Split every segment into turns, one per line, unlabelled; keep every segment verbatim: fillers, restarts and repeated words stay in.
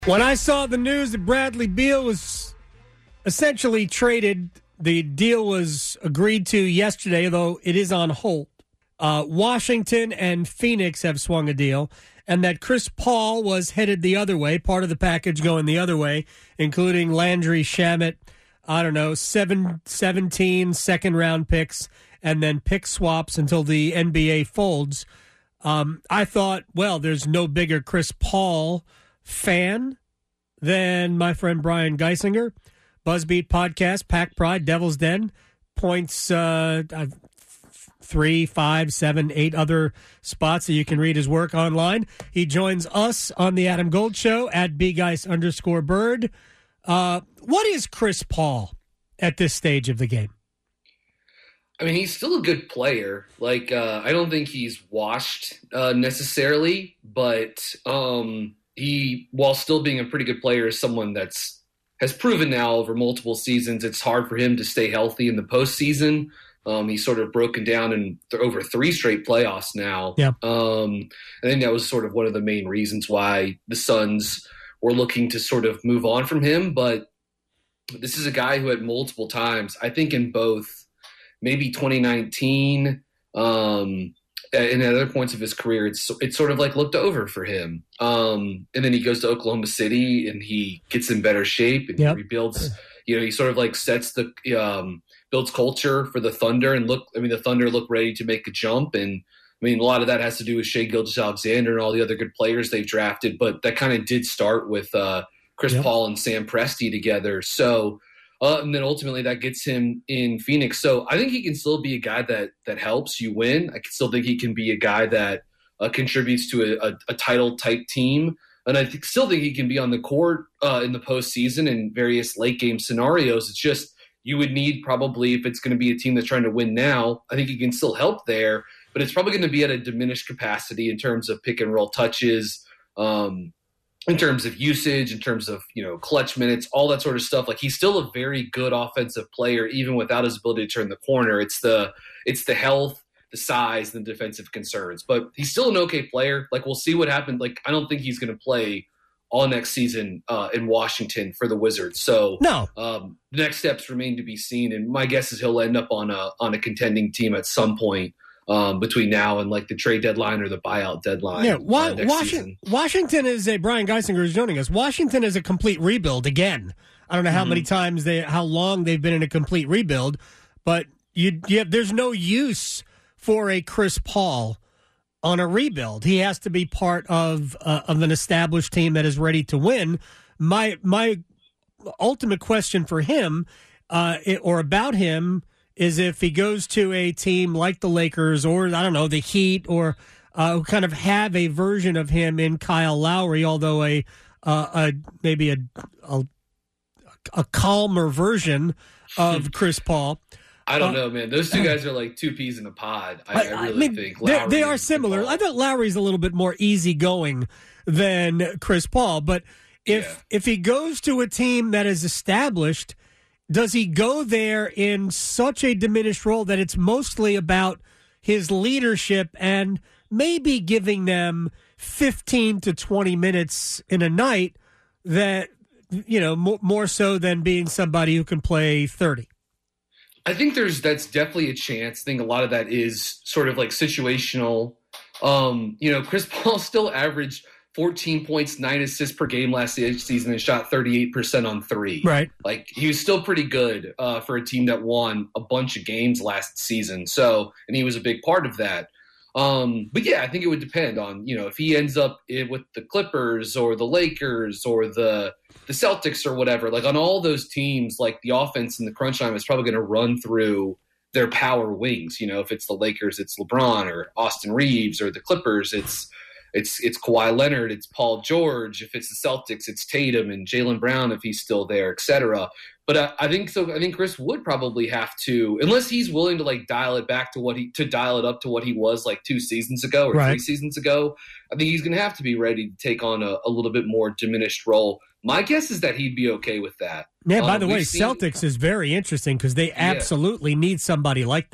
When I saw the news that Bradley Beal was essentially traded, the deal was agreed to yesterday, though it is on hold. Uh, Washington and Phoenix have swung a deal, and that Chris Paul was headed the other way, part of the package going the other way, including Landry Shamet, I don't know, seven, seventeen second-round picks, and then pick swaps until the N B A folds. Um, I thought, well, there's no bigger Chris Paul fan than my friend Brian Geisinger. Buzzbeat podcast, Pack Pride, Devil's Den, points uh, three, five, seven, eight other spots that you can read his work online. He joins us on the Adam Gold Show at bgeis underscore bird. Uh, what is Chris Paul at this stage of the game?
I mean, he's still a good player. Like, uh, I don't think he's washed uh, necessarily, but um, he, while still being a pretty good player, is someone that's has proven now over multiple seasons it's hard for him to stay healthy in the postseason. Um, he's sort of broken down in th- over three straight playoffs now.
Yeah.
Um, I think that was sort of one of the main reasons why the Suns were looking to sort of move on from him. But this is a guy who at multiple times, I think in both maybe twenty nineteen um, and at other points of his career, it's it's sort of like looked over for him. Um, and then he goes to Oklahoma City and he gets in better shape and
yep.
he rebuilds. You know, he sort of like sets the um, builds culture for the Thunder and look. I mean, the Thunder look ready to make a jump, and I mean, a lot of that has to do with Shai Gilgeous-Alexander and all the other good players they've drafted. But that kind of did start with uh, Chris yep. Paul and Sam Presti together. So. Uh, and then ultimately that gets him in Phoenix. So I think he can still be a guy that that helps you win. I still think he can be a guy that uh, contributes to a, a, a title-type team. And I th- still think he can be on the court uh, in the postseason in various late-game scenarios. It's just you would need probably, if it's going to be a team that's trying to win now, I think he can still help there. But it's probably going to be at a diminished capacity in terms of pick-and-roll touches, um in terms of usage, in terms of, you know, clutch minutes, all that sort of stuff. Like, he's still a very good offensive player, even without his ability to turn the corner. It's the it's the health, the size, and the defensive concerns. But he's still an okay player. Like, we'll see what happens. Like, I don't think he's going to play all next season uh, in Washington for the Wizards. So
no,
um, the next steps remain to be seen. And my guess is he'll end up on a on a contending team at some point. Um, between now and like the trade deadline or the buyout deadline.
Yeah, wa-
uh, next
Washington,
season.
Washington is a Brian Geisinger is joining us. Washington is a complete rebuild again. I don't know how mm-hmm. many times they, how long they've been in a complete rebuild, but you, you have, there's no use for a Chris Paul on a rebuild. He has to be part of uh, of an established team that is ready to win. My my ultimate question for him uh, or about him is if he goes to a team like the Lakers or, I don't know, the Heat, or uh, who kind of have a version of him in Kyle Lowry, although a, uh, a maybe a, a a calmer version of Chris Paul.
I don't
uh,
know, man. Those two guys are like two peas in a pod. I, I, I really I mean, think
Lowry they are similar. I thought Lowry's a little bit more easygoing than Chris Paul, but if yeah. if he goes to a team that is established, does he go there in such a diminished role that it's mostly about his leadership and maybe giving them fifteen to twenty minutes in a night that, you know, more, more so than being somebody who can play thirty?
I think there's that's definitely a chance. I think a lot of that is sort of like situational. Um, you know, Chris Paul still averaged fourteen points, nine assists per game last season and shot thirty-eight percent on three.
Right.
Like, he was still pretty good uh, for a team that won a bunch of games last season. So, and he was a big part of that. Um, but yeah, I think it would depend on, you know, if he ends up with the Clippers or the Lakers or the the Celtics or whatever, like on all those teams, like the offense in the crunch time is probably going to run through their power wings. You know, if it's the Lakers, it's LeBron or Austin Reeves, or the Clippers, it's It's it's Kawhi Leonard, it's Paul George. If it's the Celtics, it's Tatum and Jaylen Brown if he's still there, et cetera. But I, I think so. I think Chris would probably have to, unless he's willing to like dial it back to what he to dial it up to what he was like two seasons ago or
right.
three seasons ago. I think he's going to have to be ready to take on a, a little bit more diminished role. My guess is that he'd be okay with that.
Yeah. By
um,
the way,
seen,
Celtics is very interesting because they absolutely yeah. need somebody like that.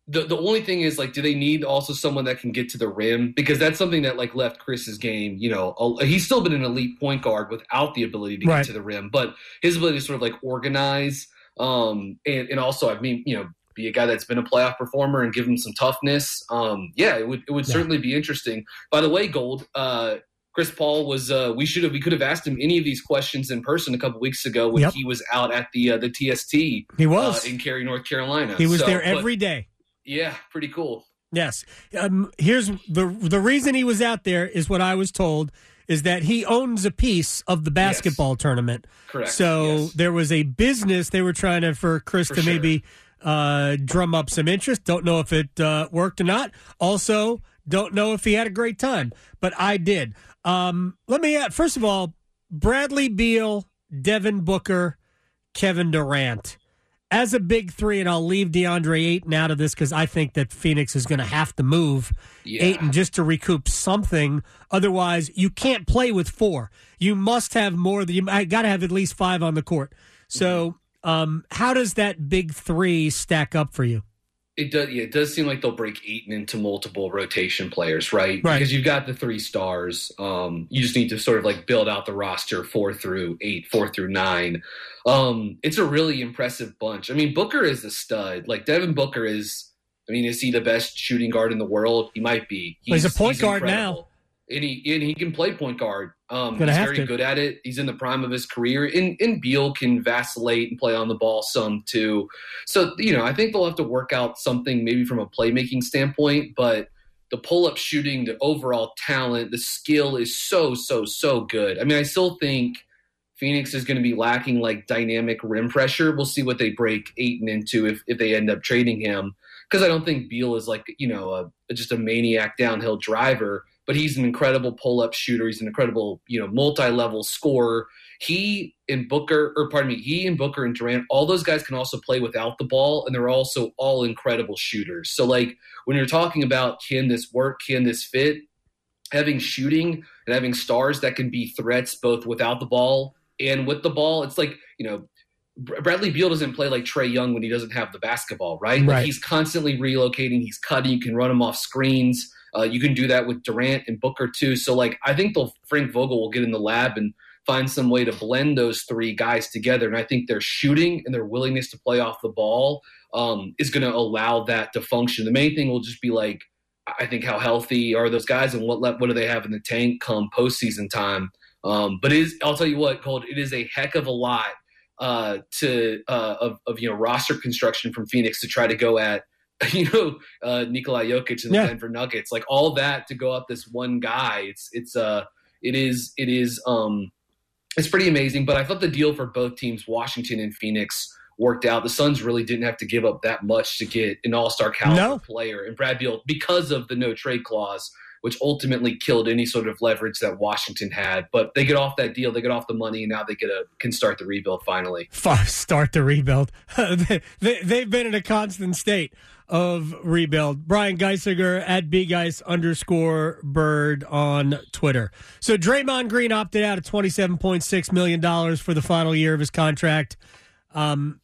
The the only thing is, like, do they need also someone that can get to the rim? Because that's something that, like, left Chris's game, you know, he's still been an elite point guard without the ability to
right.
get to the rim, but his ability to sort of, like, organize um, and, and also, I mean, you know, be a guy that's been a playoff performer and give him some toughness. Um, yeah, it would it would yeah. certainly be interesting. By the way, Gold, uh, Chris Paul was uh, we should have we could have asked him any of these questions in person a couple weeks ago when
yep.
he was out at the uh, the T S T.
He was
uh, in Cary, North Carolina.
He was
so,
there every
but,
day.
Yeah, pretty cool.
Yes. Um, here's the the reason he was out there is what I was told is that he owns a piece of the basketball
yes.
tournament.
Correct.
So
yes.
there was a business they were trying to for Chris
for
to
sure.
maybe uh, drum up some interest. Don't know if it uh, worked or not. Also, don't know if he had a great time, but I did. Um, let me add, first of all, Bradley Beal, Devin Booker, Kevin Durant. As a big three, and I'll leave DeAndre Ayton out of this because I think that Phoenix is going to have to move
yeah.
Ayton just to recoup something. Otherwise, you can't play with four. You must have more. You got to have at least five on the court. So um, how does that big three stack up for you?
It does. Yeah, it does seem like they'll break Ayton into multiple rotation players, right?
Right.
Because you've got the three stars. Um, you just need to sort of like build out the roster four through eight, four through nine. Um, it's a really impressive bunch. I mean, Booker is a stud. Like Devin Booker is. I mean, is he the best shooting guard in the world? He might be.
He's, he's a point
he's
guard
incredible.
now.
And he, and he can play point guard. Um, he's
have
very
to.
good at it. He's in the prime of his career. And, and Beal can vacillate and play on the ball some too. So, you know, I think they'll have to work out something maybe from a playmaking standpoint. But the pull-up shooting, the overall talent, the skill is so, so, so good. I mean, I still think Phoenix is going to be lacking like dynamic rim pressure. We'll see what they break Ayton into if, if they end up trading him. Because I don't think Beal is like, you know, a, just a maniac downhill driver. But he's an incredible pull-up shooter. He's an incredible, you know, multi-level scorer. He and Booker, or pardon me, he and Booker and Durant, all those guys can also play without the ball, and they're also all incredible shooters. So, like, when you're talking about can this work, can this fit, having shooting and having stars that can be threats both without the ball and with the ball, it's like, you know, Bradley Beal doesn't play like Trae Young when he doesn't have the basketball, right?
Right.
Like he's constantly relocating, he's cutting, you can run him off screens. Uh, you can do that with Durant and Booker too. So, like, I think they'll, Frank Vogel will get in the lab and find some way to blend those three guys together. And I think their shooting and their willingness to play off the ball um, is going to allow that to function. The main thing will just be, like, I think how healthy are those guys and what what do they have in the tank come postseason time. Um, but it is, I'll tell you what, Colt, it is a heck of a lot uh, to uh, of, of you know roster construction from Phoenix to try to go at. You know, uh, Nikola Jokic and the
yeah.
Denver Nuggets, like all that to go up this one guy. It's it's uh it is it is um it's pretty amazing. But I thought the deal for both teams, Washington and Phoenix, worked out. The Suns really didn't have to give up that much to get an all-star caliber
no.
player, and Brad Beal, because of the no trade clause, which ultimately killed any sort of leverage that Washington had. But they get off that deal, they get off the money, and now they get a, can start the rebuild finally.
Start the rebuild. they, they, they've been in a constant state of rebuild. Brian Geisinger at bgeis underscore bird on Twitter. So Draymond Green opted out of twenty-seven point six million dollars for the final year of his contract. Um,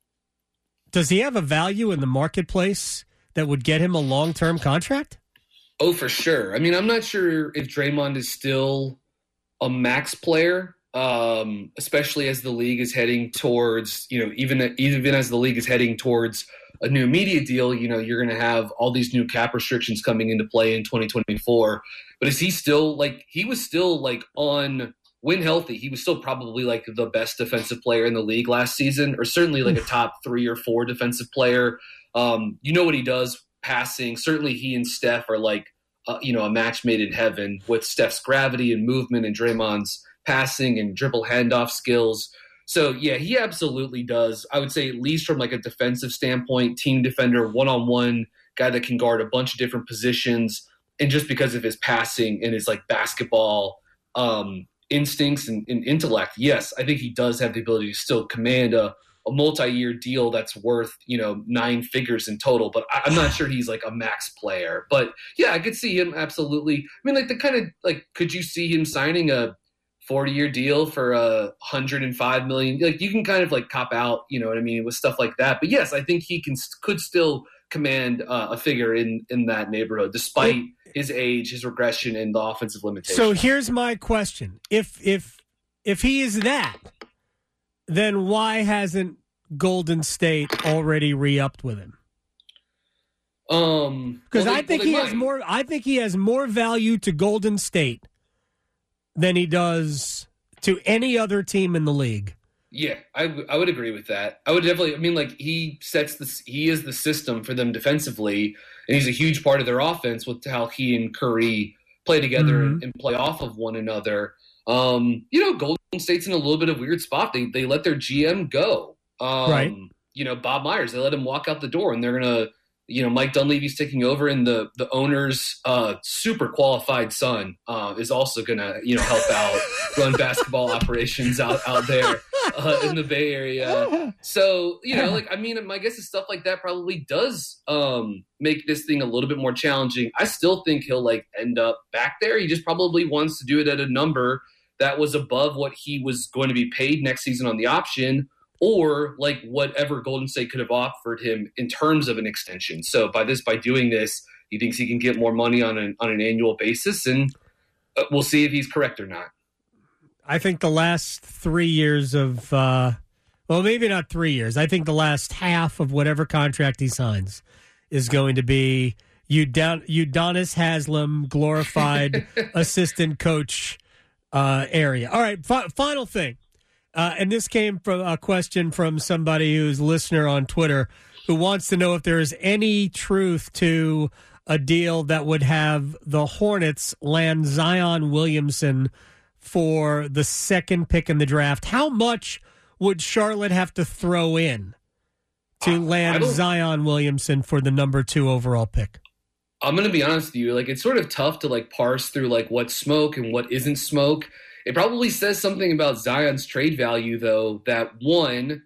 does he have a value in the marketplace that would get him a long-term contract?
Oh, for sure. I mean, I'm not sure if Draymond is still a max player, um, especially as the league is heading towards, you know, even even as the league is heading towards a new media deal, you know, you're going to have all these new cap restrictions coming into play in twenty twenty-four. But is he still like, he was still like on, when healthy, he was still probably like the best defensive player in the league last season, or certainly like a top three or four defensive player. Um, you know what he does passing. Certainly he and Steph are like, uh, you know, a match made in heaven with Steph's gravity and movement and Draymond's passing and dribble handoff skills. So, yeah, he absolutely does. I would say at least from like a defensive standpoint, team defender, one-on-one, guy that can guard a bunch of different positions. And just because of his passing and his like basketball um, instincts and, and intellect, yes, I think he does have the ability to still command a, a multi-year deal that's worth, you know, nine figures in total. But I, I'm not sure he's like a max player. But, yeah, I could see him absolutely. I mean, like the kind of like, could you see him signing a forty-year deal for a one hundred five million dollars. Like you can kind of like cop out, you know what I mean, with stuff like that. But yes, I think he can could still command uh, a figure in, in that neighborhood, despite his age, his regression, and the offensive limitations.
So here's my question: If if if he is that, then why hasn't Golden State already re-upped with him?
Um,
because
well,
I think
well,
he
might.
has more. I think he has more value to Golden State than he does to any other team in the league.
Yeah, I, w- I would agree with that. I would definitely. I mean, like he sets this. He is the system for them defensively, and he's a huge part of their offense with how he and Curry play together
Mm-hmm.
and, and play off of one another. Um, you know, Golden State's in a little bit of a weird spot. They they let their G M go. Um,
Right.
You know, Bob Myers. They let him walk out the door, and they're gonna. You know, Mike Dunleavy's taking over, and the the owner's uh, super qualified son uh, is also gonna you know help out run basketball operations out out there uh, in the Bay Area. So you know, like I mean, my guess is stuff like that probably does um, make this thing a little bit more challenging. I still think he'll like end up back there. He just probably wants to do it at a number that was above what he was going to be paid next season on the option, or like whatever Golden State could have offered him in terms of an extension. So by this, by doing this, he thinks he can get more money on an on an annual basis, and uh, we'll see if he's correct or not.
I think the last three years of, uh, well, maybe not three years. I think the last half of whatever contract he signs is going to be Udon- Udonis Haslem, glorified assistant coach uh, area. All right, fi- final thing. Uh, and this came from a question from somebody who's a listener on Twitter who wants to know if there is any truth to a deal that would have the Hornets land Zion Williamson for the second pick in the draft. How much would Charlotte have to throw in to land Zion Williamson for the number two overall pick?
I'm going to be honest with you. Like, it's sort of tough to like parse through like what's smoke and what isn't smoke. It probably says something about Zion's trade value, though, that one,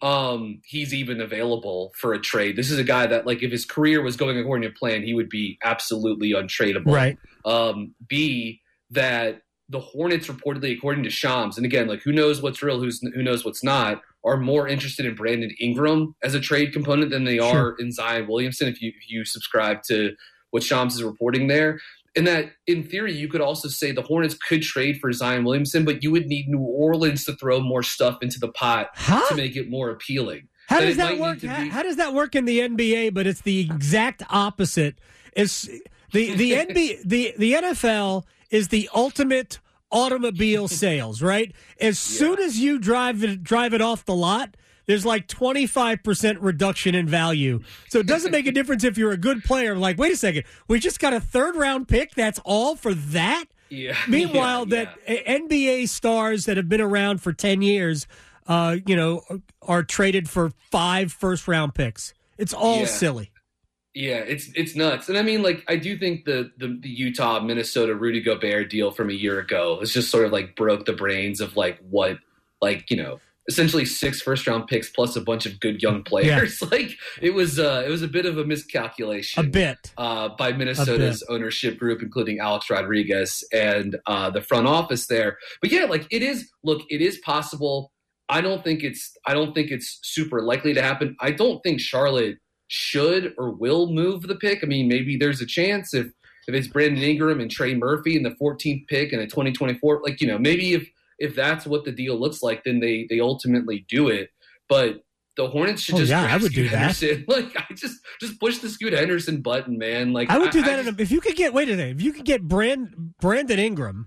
um, he's even available for a trade. This is a guy that, like, if his career was going according to plan, he would be absolutely untradeable.
Right.
Um, B, that the Hornets reportedly, according to Shams, and again, like, who knows what's real, who's who knows what's not, are more interested in Brandon Ingram as a trade component than they
Sure.
are in Zion Williamson, if you if you subscribe to what Shams is reporting there. And that, in theory, you could also say the Hornets could trade for Zion Williamson, but you would need New Orleans to throw more stuff into the pot
huh?
to make it more appealing.
How
that
does that
might
work?
need to
How,
be-
how does that work in the N B A? But it's the exact opposite. It's the the N B A, the the N F L is the ultimate automobile sales, right? As soon as you drive it drive it off the lot, there's like twenty-five percent reduction in value. So it doesn't make a difference if you're a good player. Like, wait a second, we just got a third round pick. That's all for that?
Yeah.
Meanwhile,
yeah,
that
yeah.
N B A stars that have been around for ten years, uh, you know, are traded for five first round picks. It's all
Yeah.
silly.
Yeah, it's it's nuts. And I mean, like, I do think the, the, the Utah, Minnesota, Rudy Gobert deal from a year ago is just sort of like broke the brains of like what, like, you know, essentially six first round picks plus a bunch of good young players. Yeah. Like it was uh, it was a bit of a miscalculation.
A bit.
Uh, by Minnesota's
bit.
ownership group, including Alex Rodriguez and uh, the front office there. But yeah, like it is, look, it is possible. I don't think it's I don't think it's super likely to happen. I don't think Charlotte should or will move the pick. I mean, maybe there's a chance if if it's Brandon Ingram and Trey Murphy in the fourteenth pick in a twenty twenty-four, like, you know, maybe if if that's what the deal looks like, then they they ultimately do it. But the Hornets should
oh,
just
yeah, I would
Scoot
do that.
Henderson. Like I just just push the Scoot Henderson button, man. Like
I would do
I,
that
I
in
just,
a, if you could get wait a minute, if you could get Brand, Brandon Ingram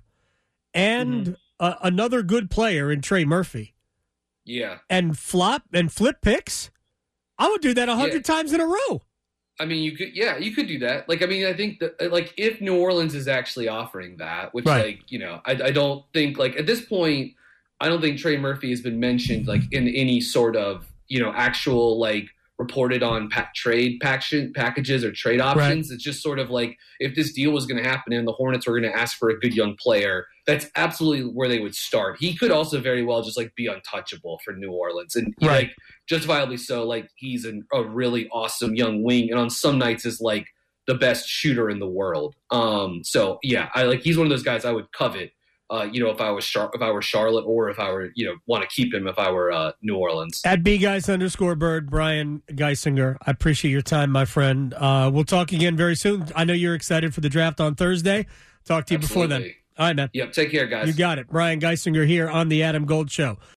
and
mm-hmm.
uh, another good player in Trey Murphy.
Yeah.
And flop and flip picks, I would do that a hundred
yeah.
times in a row.
I mean, you could, yeah, you could do that. Like, I mean, I think that, like, if New Orleans is actually offering that, which,
right.
like, you know, I, I don't think, like, at this point, I don't think Trey Murphy has been mentioned, like, in any sort of, you know, actual, like, reported on pa- trade pack- packages or trade options. Right. It's just sort of like, if this deal was going to happen and the Hornets were going to ask for a good young player, that's absolutely where they would start. He could also very well just, like, be untouchable for New Orleans. And,
right.
like, justifiably so, like, he's an, a really awesome young wing, and on some nights is, like, the best shooter in the world. Um, so, yeah, I like he's one of those guys I would covet Uh, you know, if I was Char- if I were Charlotte, or if I were, you know, want to keep him if I were uh, New Orleans.
At B Geis underscore Bird, Brian Geisinger. I appreciate your time, my friend. Uh, we'll talk again very soon. I know you're excited for the draft on Thursday. Talk to you
Absolutely.
before then. All right, man.
Yep. Take care, guys.
You got it. Brian Geisinger here on the Adam Gold Show.